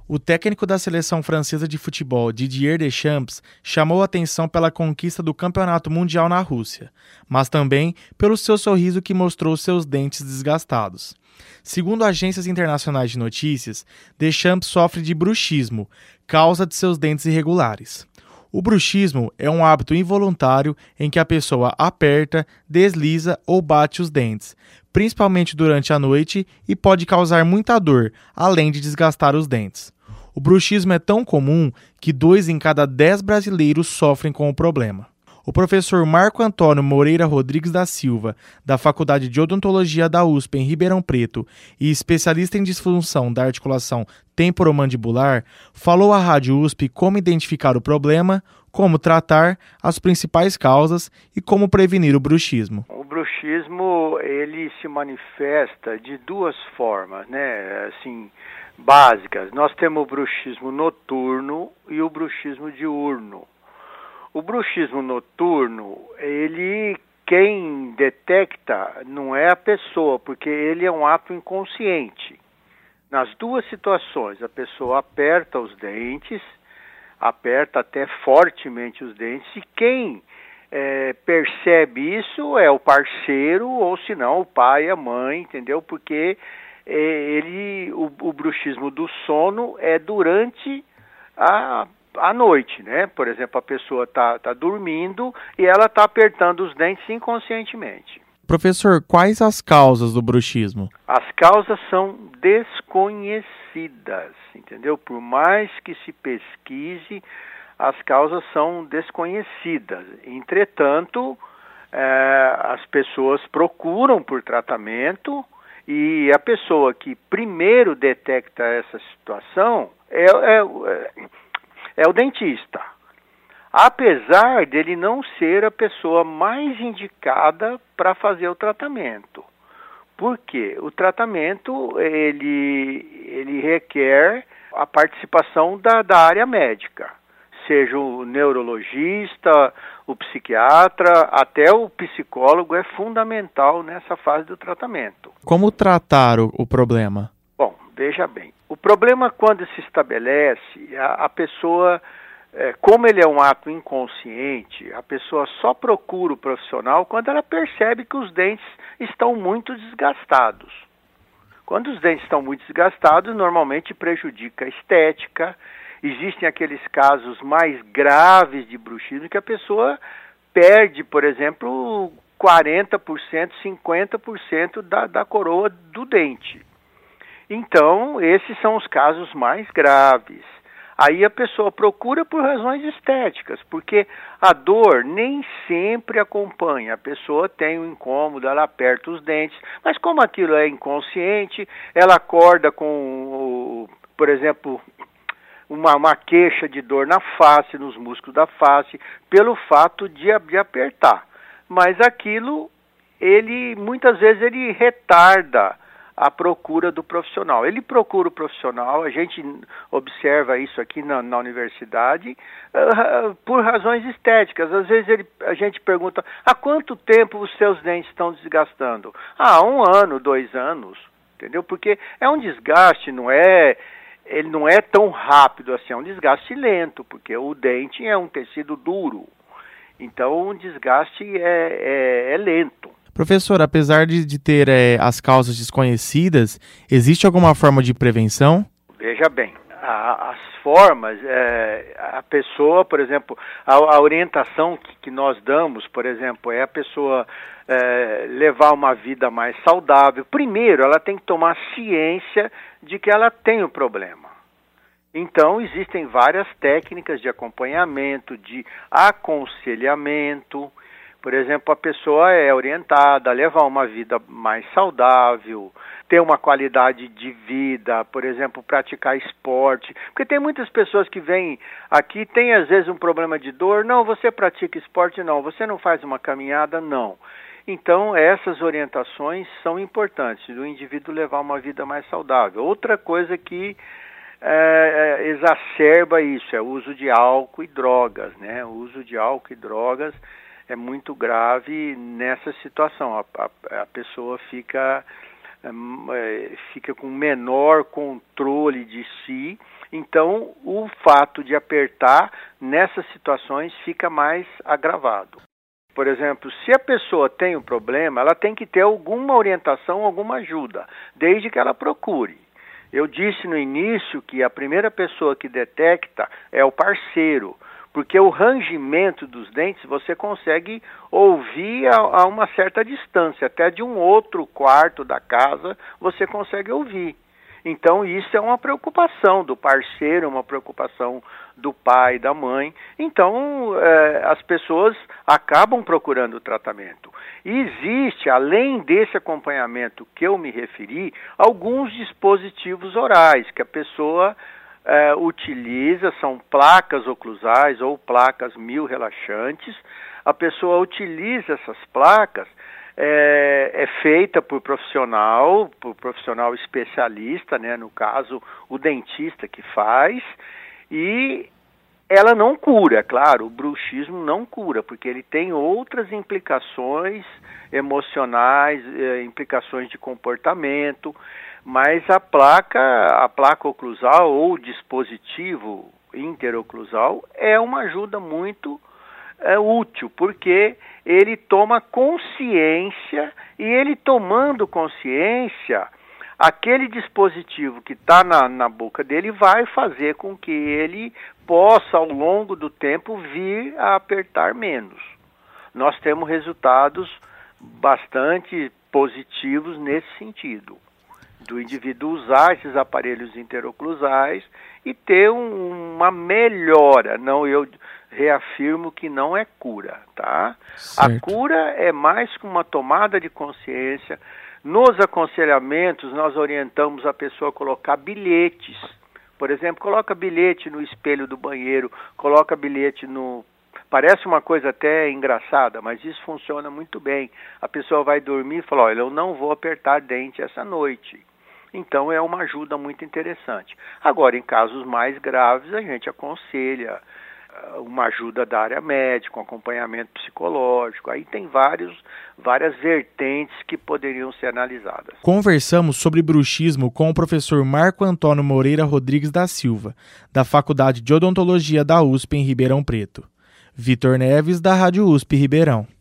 O técnico da seleção francesa de futebol, Didier Deschamps, chamou a atenção pela conquista do Campeonato Mundial na Rússia, mas também pelo seu sorriso que mostrou seus dentes desgastados. Segundo agências internacionais de notícias, Deschamps sofre de bruxismo, causa de seus dentes irregulares. O bruxismo é um hábito involuntário em que a pessoa aperta, desliza ou bate os dentes, principalmente durante a noite, e pode causar muita dor, além de desgastar os dentes. O bruxismo é tão comum que 2 em cada 10 brasileiros sofrem com o problema. O professor Marco Antônio Moreira Rodrigues da Silva, da Faculdade de Odontologia da USP em Ribeirão Preto e especialista em disfunção da articulação temporomandibular, falou à Rádio USP como identificar o problema, como tratar, as principais causas e como prevenir o bruxismo. O bruxismo, ele se manifesta de 2 formas, assim, básicas. Nós temos o bruxismo noturno e o bruxismo diurno. O bruxismo noturno, quem detecta não é a pessoa, porque ele é um ato inconsciente. Nas 2 situações, a pessoa aperta os dentes, aperta até fortemente os dentes, e quem percebe isso é o parceiro, ou se não, o pai, a mãe, entendeu? Porque o bruxismo do sono é durante à noite, né? Por exemplo, a pessoa tá dormindo e ela está apertando os dentes inconscientemente. Professor, quais as causas do bruxismo? As causas são desconhecidas, entendeu? Por mais que se pesquise, as causas são desconhecidas. Entretanto, as pessoas procuram por tratamento, e a pessoa que primeiro detecta essa situação é o dentista, apesar dele não ser a pessoa mais indicada para fazer o tratamento. Por quê? O tratamento ele requer a participação da área médica, seja o neurologista, o psiquiatra, até o psicólogo é fundamental nessa fase do tratamento. Como tratar o problema? Bom, veja bem, o problema quando se estabelece, a pessoa, como ele é um ato inconsciente, a pessoa só procura o profissional quando ela percebe que os dentes estão muito desgastados. Quando os dentes estão muito desgastados, normalmente prejudica a estética. Existem aqueles casos mais graves de bruxismo que a pessoa perde, por exemplo, 40%, 50% da coroa do dente. Então, esses são os casos mais graves. Aí a pessoa procura por razões estéticas, porque a dor nem sempre acompanha. A pessoa tem um incômodo, ela aperta os dentes, mas como aquilo é inconsciente, ela acorda com, por exemplo, uma queixa de dor na face, nos músculos da face, pelo fato de apertar. Mas aquilo, muitas vezes ele retarda a procura do profissional. Ele procura o profissional, a gente observa isso aqui na universidade, por razões estéticas. Às vezes a gente pergunta, há quanto tempo os seus dentes estão desgastando? 1 ano, 2 anos, entendeu? Porque é um desgaste, ele não é tão rápido assim, é um desgaste lento, porque o dente é um tecido duro. Então o desgaste é lento. Professor, apesar de ter as causas desconhecidas, existe alguma forma de prevenção? Veja bem, as formas, a pessoa, por exemplo, a orientação que nós damos, por exemplo, é a pessoa levar uma vida mais saudável. Primeiro, ela tem que tomar ciência de que ela tem o problema. Então, existem várias técnicas de acompanhamento, de aconselhamento. Por exemplo, a pessoa é orientada a levar uma vida mais saudável, ter uma qualidade de vida, por exemplo, praticar esporte. Porque tem muitas pessoas que vêm aqui, tem às vezes um problema de dor, não, você pratica esporte, não, você não faz uma caminhada, não. Então, essas orientações são importantes, do indivíduo levar uma vida mais saudável. Outra coisa que exacerba isso é o uso de álcool e drogas, né? O uso de álcool e drogas é muito grave nessa situação. A pessoa fica com menor controle de si. Então, o fato de apertar nessas situações fica mais agravado. Por exemplo, se a pessoa tem um problema, ela tem que ter alguma orientação, alguma ajuda, desde que ela procure. Eu disse no início que a primeira pessoa que detecta é o parceiro, porque o rangimento dos dentes você consegue ouvir a uma certa distância, até de um outro quarto da casa você consegue ouvir. Então isso é uma preocupação do parceiro, uma preocupação do pai, da mãe. Então as pessoas acabam procurando o tratamento. E existe, além desse acompanhamento que eu me referi, alguns dispositivos orais que a pessoa utiliza, são placas oclusais ou placas mio-relaxantes. A pessoa utiliza essas placas, é feita por profissional especialista, né, no caso o dentista que faz, e ela não cura, claro, o bruxismo não cura, porque ele tem outras implicações emocionais, implicações de comportamento, mas a placa oclusal ou o dispositivo interoclusal é uma ajuda muito útil, porque ele toma consciência, e ele tomando consciência, aquele dispositivo que está na boca dele vai fazer com que ele possa, ao longo do tempo, vir a apertar menos. Nós temos resultados bastante positivos nesse sentido, do indivíduo usar esses aparelhos interoclusais e ter uma melhora. Não, eu reafirmo que não é cura, tá? Certo. A cura é mais que uma tomada de consciência. Nos aconselhamentos, nós orientamos a pessoa a colocar bilhetes. Por exemplo, coloca bilhete no espelho do banheiro, coloca bilhete no... Parece uma coisa até engraçada, mas isso funciona muito bem. A pessoa vai dormir e fala, olha, eu não vou apertar dente essa noite. Então é uma ajuda muito interessante. Agora, em casos mais graves, a gente aconselha uma ajuda da área médica, um acompanhamento psicológico. Aí tem várias vertentes que poderiam ser analisadas. Conversamos sobre bruxismo com o professor Marco Antônio Moreira Rodrigues da Silva, da Faculdade de Odontologia da USP em Ribeirão Preto. Vitor Neves, da Rádio USP Ribeirão.